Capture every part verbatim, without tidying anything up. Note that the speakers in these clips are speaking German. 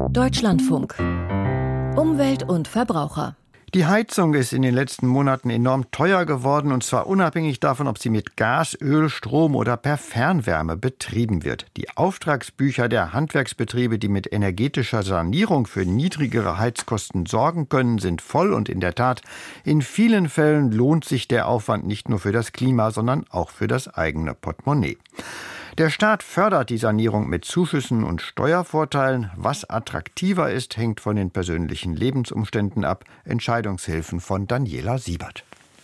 Deutschlandfunk. Umwelt und Verbraucher. Die Heizung ist in den letzten Monaten enorm teuer geworden, und zwar unabhängig davon, ob sie mit Gas, Öl, Strom oder per Fernwärme betrieben wird. Die Auftragsbücher der Handwerksbetriebe, die mit energetischer Sanierung für niedrigere Heizkosten sorgen können, sind voll, und in der Tat, in vielen Fällen lohnt sich der Aufwand nicht nur für das Klima, sondern auch für das eigene Portemonnaie. Der Staat fördert die Sanierung mit Zuschüssen und Steuervorteilen. Was attraktiver ist, hängt von den persönlichen Lebensumständen ab. Entscheidungshilfen von Daniela Siebert.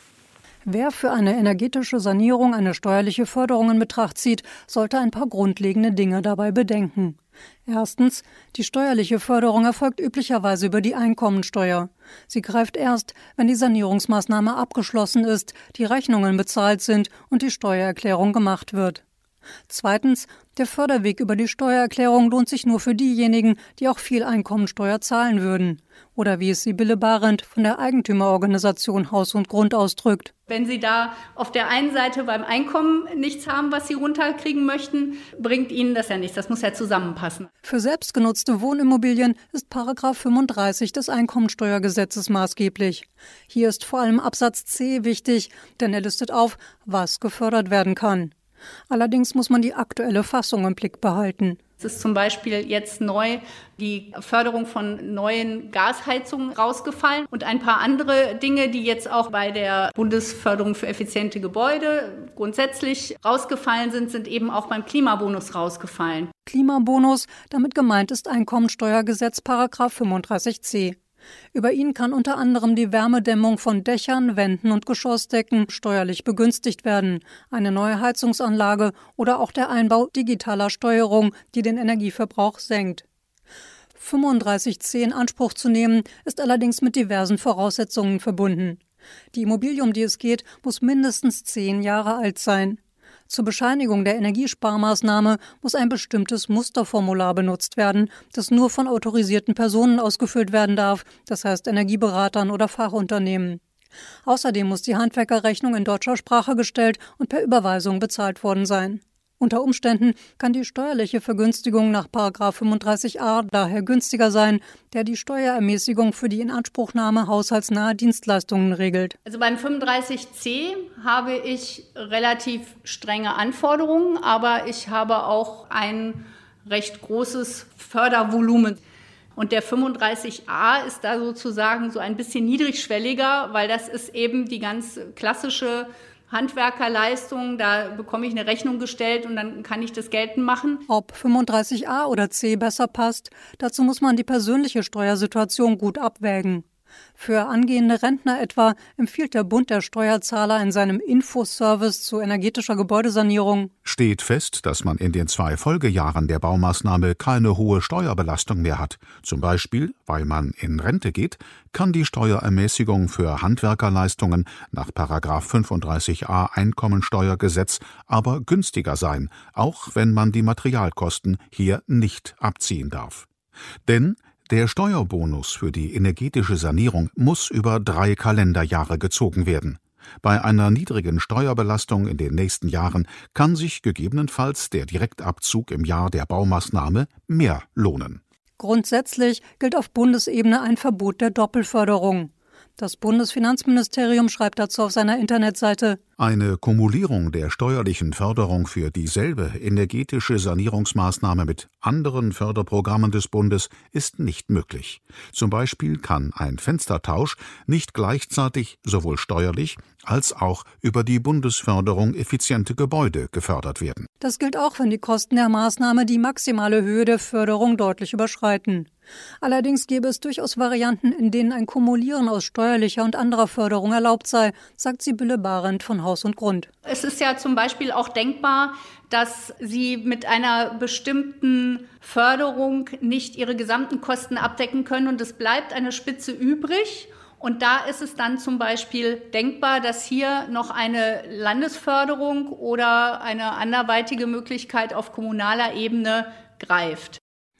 Wer für eine energetische Sanierung eine steuerliche Förderung in Betracht zieht, sollte ein paar grundlegende Dinge dabei bedenken. Erstens, die steuerliche Förderung erfolgt üblicherweise über die Einkommensteuer. Sie greift erst, wenn die Sanierungsmaßnahme abgeschlossen ist, die Rechnungen bezahlt sind und die Steuererklärung gemacht wird. Zweitens, der Förderweg über die Steuererklärung lohnt sich nur für diejenigen, die auch viel Einkommensteuer zahlen würden. Oder wie es Sibylle Bahrendt von der Eigentümerorganisation Haus und Grund ausdrückt. Wenn Sie da auf der einen Seite beim Einkommen nichts haben, was Sie runterkriegen möchten, bringt Ihnen das ja nichts. Das muss ja zusammenpassen. Für selbstgenutzte Wohnimmobilien ist Paragraph fünfunddreißig des Einkommensteuergesetzes maßgeblich. Hier ist vor allem Absatz C wichtig, denn er listet auf, was gefördert werden kann. Allerdings muss man die aktuelle Fassung im Blick behalten. Es ist zum Beispiel jetzt neu die Förderung von neuen Gasheizungen rausgefallen und ein paar andere Dinge, die jetzt auch bei der Bundesförderung für effiziente Gebäude grundsätzlich rausgefallen sind, sind eben auch beim Klimabonus rausgefallen. Klimabonus, damit gemeint ist Einkommensteuergesetz Paragraph fünfunddreißig c. Über ihn kann unter anderem die Wärmedämmung von Dächern, Wänden und Geschossdecken steuerlich begünstigt werden, eine neue Heizungsanlage oder auch der Einbau digitaler Steuerung, die den Energieverbrauch senkt. fünfunddreißig c in Anspruch zu nehmen, ist allerdings mit diversen Voraussetzungen verbunden. Die Immobilie, um die es geht, muss mindestens zehn Jahre alt sein. Zur Bescheinigung der Energiesparmaßnahme muss ein bestimmtes Musterformular benutzt werden, das nur von autorisierten Personen ausgefüllt werden darf, das heißt Energieberatern oder Fachunternehmen. Außerdem muss die Handwerkerrechnung in deutscher Sprache gestellt und per Überweisung bezahlt worden sein. Unter Umständen kann die steuerliche Vergünstigung nach Paragraph fünfunddreißig a daher günstiger sein, der die Steuerermäßigung für die Inanspruchnahme haushaltsnaher Dienstleistungen regelt. Also beim fünfunddreißig c habe ich relativ strenge Anforderungen, aber ich habe auch ein recht großes Fördervolumen. Und der fünfunddreißig a ist da sozusagen so ein bisschen niedrigschwelliger, weil das ist eben die ganz klassische Handwerkerleistung, da bekomme ich eine Rechnung gestellt und dann kann ich das geltend machen. Ob fünfunddreißig a oder c besser passt, dazu muss man die persönliche Steuersituation gut abwägen. Für angehende Rentner etwa empfiehlt der Bund der Steuerzahler in seinem Infoservice zu energetischer Gebäudesanierung: Steht fest, dass man in den zwei Folgejahren der Baumaßnahme keine hohe Steuerbelastung mehr hat. Zum Beispiel, weil man in Rente geht, kann die Steuerermäßigung für Handwerkerleistungen nach Paragraph fünfunddreißig a Einkommensteuergesetz aber günstiger sein, auch wenn man die Materialkosten hier nicht abziehen darf. Denn der Steuerbonus für die energetische Sanierung muss über drei Kalenderjahre gezogen werden. Bei einer niedrigen Steuerbelastung in den nächsten Jahren kann sich gegebenenfalls der Direktabzug im Jahr der Baumaßnahme mehr lohnen. Grundsätzlich gilt auf Bundesebene ein Verbot der Doppelförderung. Das Bundesfinanzministerium schreibt dazu auf seiner Internetseite: Eine Kumulierung der steuerlichen Förderung für dieselbe energetische Sanierungsmaßnahme mit anderen Förderprogrammen des Bundes ist nicht möglich. Zum Beispiel kann ein Fenstertausch nicht gleichzeitig sowohl steuerlich als auch über die Bundesförderung effiziente Gebäude gefördert werden. Das gilt auch, wenn die Kosten der Maßnahme die maximale Höhe der Förderung deutlich überschreiten. Allerdings gäbe es durchaus Varianten, in denen ein Kumulieren aus steuerlicher und anderer Förderung erlaubt sei, sagt Sibylle Bahrendt von Haus und Grund. Es ist ja zum Beispiel auch denkbar, dass Sie mit einer bestimmten Förderung nicht Ihre gesamten Kosten abdecken können und es bleibt eine Spitze übrig. Und da ist es dann zum Beispiel denkbar, dass hier noch eine Landesförderung oder eine anderweitige Möglichkeit auf kommunaler Ebene greift.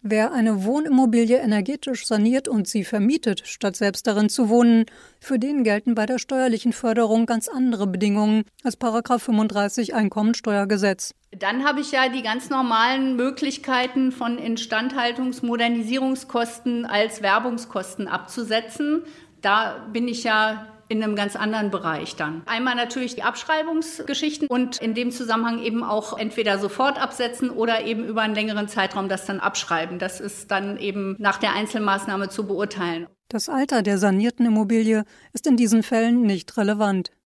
Wer eine Wohnimmobilie energetisch saniert und sie vermietet, statt selbst darin zu wohnen, für den gelten bei der steuerlichen Förderung ganz andere Bedingungen als Paragraph fünfunddreißig Einkommensteuergesetz. Dann habe ich ja die ganz normalen Möglichkeiten von Instandhaltungs-, Modernisierungskosten als Werbungskosten abzusetzen. Da bin ich ja in einem ganz anderen Bereich dann. Einmal natürlich die Abschreibungsgeschichten und in dem Zusammenhang eben auch entweder sofort absetzen oder eben über einen längeren Zeitraum das dann abschreiben. Das ist dann eben nach der Einzelmaßnahme zu beurteilen. Das Alter der sanierten Immobilie ist in diesen Fällen nicht relevant.